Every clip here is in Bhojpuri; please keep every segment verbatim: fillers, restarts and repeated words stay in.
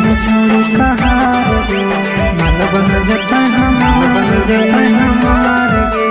न छोड़ी कहार गे माल बन जते हमार बन जते हमार गे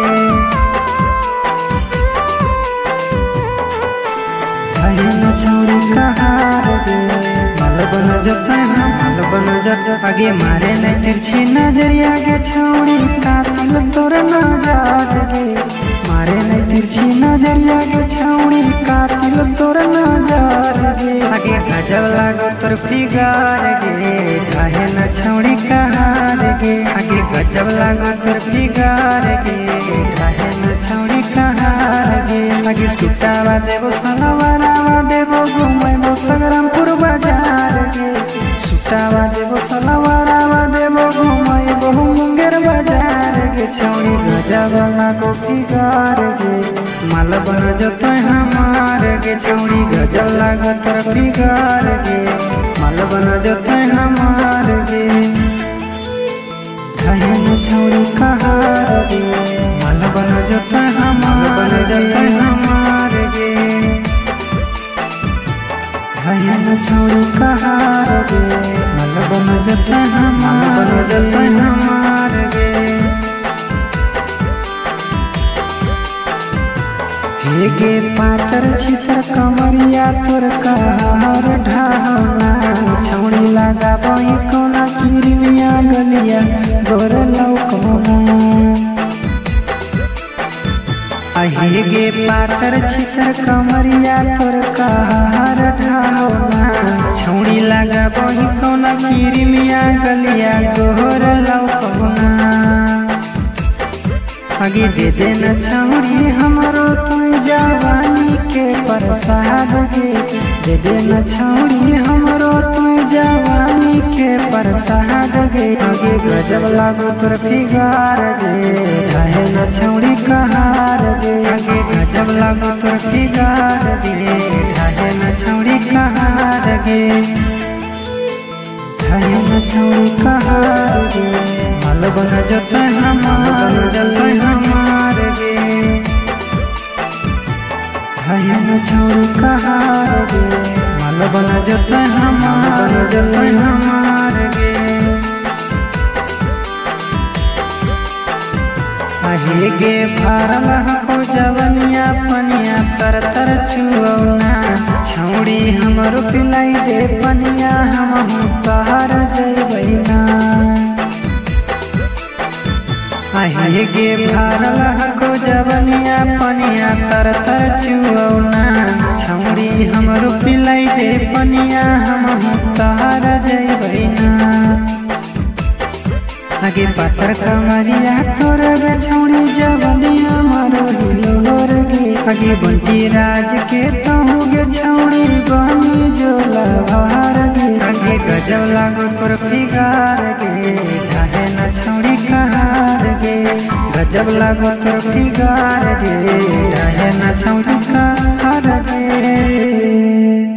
कहे न छोड़ी कहार गे माल बन जते माल बन जते आगे मारे न तिरछी नजरिया गे छौड़ी कातिल तोर नजर गे मारे न तिरछी नजरिया गे छौड़ी कातिल तोर नजर गे आगे गजब लागो तोर फिगार गे काहे न छौड़ी कहार गे आगे गजब लागो तोर फिगार गे काहे न छौड़ी कहार गे आगे सुटावा देबो सलवारावा देबो घुमैबो संग्रामपुर बाजार गे सुटावा देबो सलवारावा देबो घुमैबो मुंगेर बाजार गे छौड़ी गजब लागो फिगार गे माल बन जते हमार गे छौड़ी गजब लागो तोर फिगार गे माल बन जते हमार गे कहे न छौड़ी कहार गे माल बन जते हमार बन जते हमार गे कहे न छौड़ी कहार गे माल बन जते हमार बन जते हमार गे हे गे पातर छितर कमरिया तोर कहार ढाहना छौड़ी लगा बही कोना किरमिया गलिया गोर लौकना हे गे पातर छितर कमरिया तोर कहार ढाहना छौड़ी लगा बही कोना किरमिया गलिया गोर लौकना आगे दे दे न छौड़ी हमरो तू जवानी के प्रसाद गे दे दे न छौड़ी हमरो तू जवानी के प्रसाद गे आगे गजब लागो तोर फिगार गे काहे न छौड़ी कहार गे आगे गजब लागो तोर फिगार गे काहे न छौड़ी कहार गे काहे न छौड़ी कहार गे माल बन जते हमार जते हमार गे कहे न छौड़ी कहार गे माल बन जते हमार बन जते हमार गे आहे गे फारल हको जवनिया पनिया तर तर छुऔना छौड़ी हमरो पिलाई दे पनिया हम तोहर जइबै ना आहे गे फारल हको जवनिया पनिया तर तर छुऔना छौड़ी हमरो पिलाई दे पनिया हम तोहर जइबै ना आगे पातर कमरिया तोर गे छौड़ी जवनिया मारो हिलोर गे आगे बंटी राज के तहु गे छौड़ी बनी जोला भार गे आगे गजब लागो तोर फिगार गे काहे न छौड़ी कहार गे गजब लागो तोर फिगार गे काहे न छौड़ी कहार गे।